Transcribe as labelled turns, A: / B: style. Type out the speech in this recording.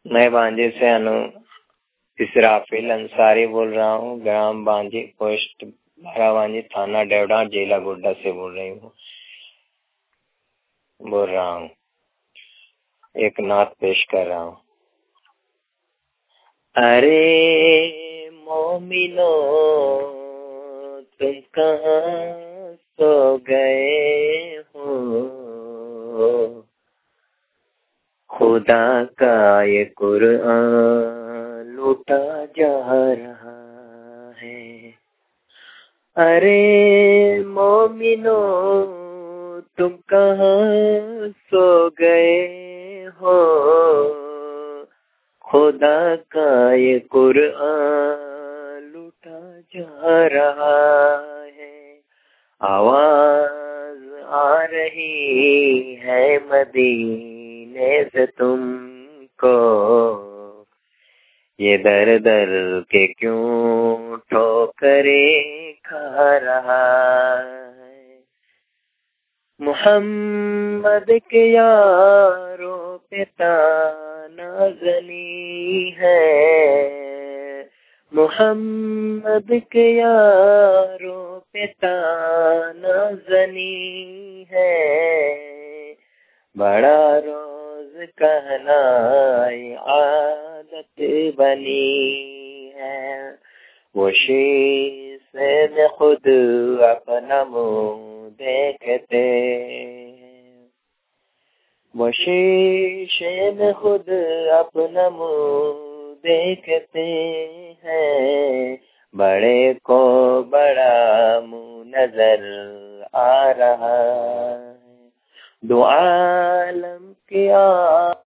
A: میں بانجی سے اسرافیل انصاری بول رہا ہوں، گرام بانجی، پوسٹ بارہ بانجی، تھانہ ڈیوڈا، ضلع گوڈا سے بول رہا ہوں، ایک نعت پیش کر رہا ہوں۔ ارے مومنو تم کہاں سو گئے ہو، خدا کا یہ قرآن لوٹا جا رہا ہے۔ ارے مومنو تم کہاں سو گئے ہو، خدا کا یہ قرآن لوٹا جا رہا ہے۔ آواز آ رہی ہے مدینے سے تم کو، یہ در در کے کیوں ٹھوکریں کھا رہا ہے۔ محمد کے یاروں پہ تانا زنی ہے، محمد کے یاروں پہ تانا زنی ہے، بڑا روز کہنا عادت بنی ہے۔ وہ شیشے میں خود اپنا منہ دیکھتے ہیں، وہ شیشے میں خود اپنا منہ دیکھتے ہیں، بڑے کو بڑا منہ نظر آ رہا ہے۔ دو عالم کیا